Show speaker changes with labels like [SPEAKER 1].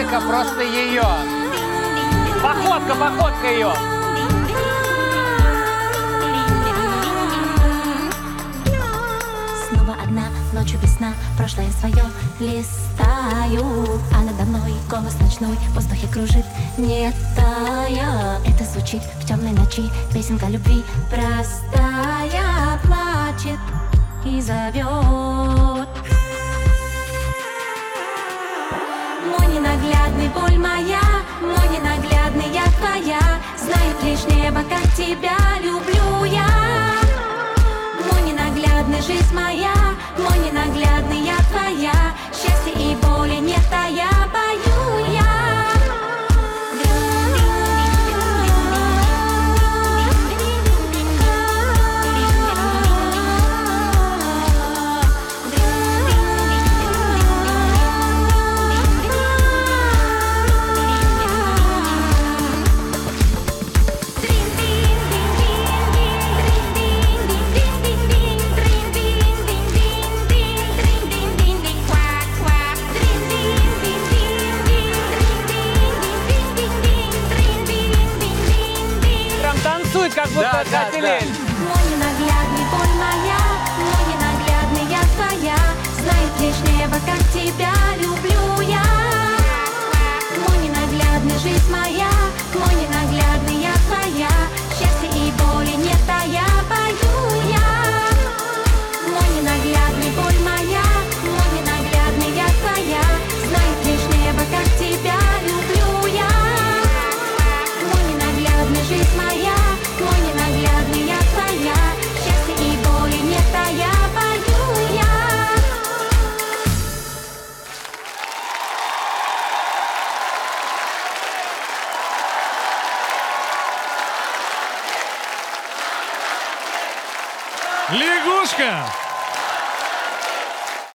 [SPEAKER 1] походка просто ее. Походка ее.
[SPEAKER 2] Снова одна, ночью без сна, прошлое свое листаю. А надо мной голос ночной в воздухе кружит, не тая. Это звучит в темной ночи, песенка любви простая. Плачет и зовет. Мой ненаглядный, боль моя, мой ненаглядный, я твоя. Знает лишь небо, как тебя люблю я. Мой ненаглядный, жизнь моя, мой ненаглядный, я твоя. Счастья и боли не тая, пою я.
[SPEAKER 1] Танцует, как будто Катя Лель.